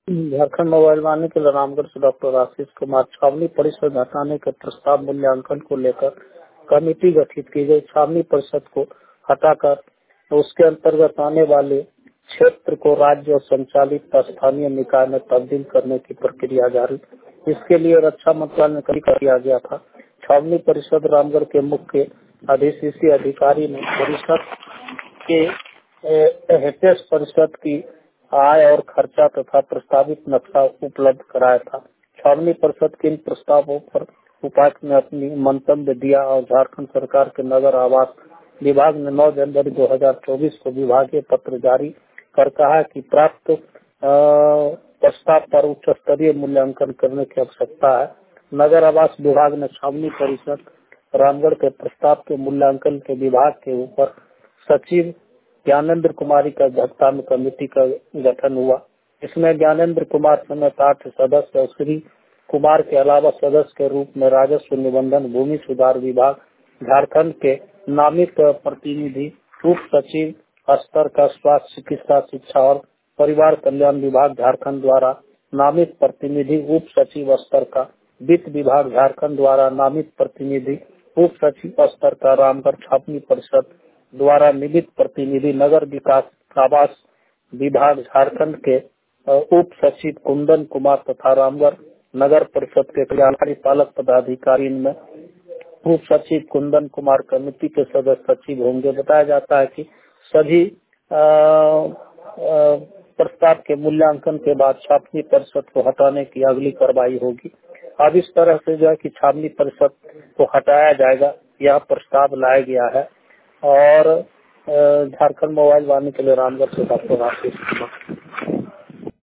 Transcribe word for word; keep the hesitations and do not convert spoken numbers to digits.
Jharkhand mobile वाणी के रामगढ़ से doctor Ashish Kumar. छावनी परिषद हटाने के प्रस्ताव मूल्यांकन को लेकर कमेटी गठित की गई। छावनी परिषद को हटाकर उसके अंतर्गत आने वाले क्षेत्र को राज्य और संचालित स्थानीय निकाय में तब्दील करने की प्रक्रिया जारी। इसके लिए रक्षा मंत्रालय ने कड़ी किया गया था। छावनी परिषद रामगढ़ के मुख्य अधिशासी अधिकारी ने परिषद के हेपेस परिषद की आय और खर्चा तथा प्रस्तावित नक्शा उपलब्ध कराया था। छावनी परिषद के इन प्रस्तावों पर उपायुक्त ने अपनी मंतव्य दिया और झारखंड सरकार के नगर आवास विभाग ने नौ जनवरी दो हजार चौबीस को विभागीय पत्र जारी कर कहा कि प्राप्त प्रस्ताव पर उच्च स्तरीय मूल्यांकन करने की आवश्यकता है। नगर आवास विभाग ने छावनी परिषद रामगढ़ के प्रस्ताव के मूल्यांकन के विभाग के ऊपर सचिव ज्ञानेंद्र कुमारी का अध्यक्षता में कमेटी का गठन हुआ। इसमें ज्ञानेंद्र कुमार समेत आठ सदस्य और श्री कुमार के अलावा सदस्य के रूप में राजस्व निबंधन भूमि सुधार विभाग झारखंड के नामित प्रतिनिधि, उप सचिव स्तर का स्वास्थ्य चिकित्सा शिक्षा और परिवार कल्याण विभाग झारखंड द्वारा नामित प्रतिनिधि, उप सचिव स्तर का वित्त विभाग झारखंड द्वारा नामित प्रतिनिधि, उप सचिव स्तर का रामगढ़ छावनी परिषद द्वारा निमित प्रतिनिधि, नगर विकास आवास विभाग झारखंड के उप सचिव कुंदन कुमार तथा रामगढ़ नगर परिषद के कार्यकारी पालक पदाधिकारी में उप सचिव कुंदन कुमार कमेटी के सदस्य सचिव होंगे। बताया जाता है कि सभी प्रस्ताव के मूल्यांकन के बाद छावनी परिषद को हटाने की अगली कार्रवाई होगी। अब इस तरह से जो है कि छावनी परिषद को हटाया जाएगा, यह प्रस्ताव लाया गया है। और झारखंड मोबाइल वाणी के लिए रामगढ़ से डॉक्टर आशीष कुमार।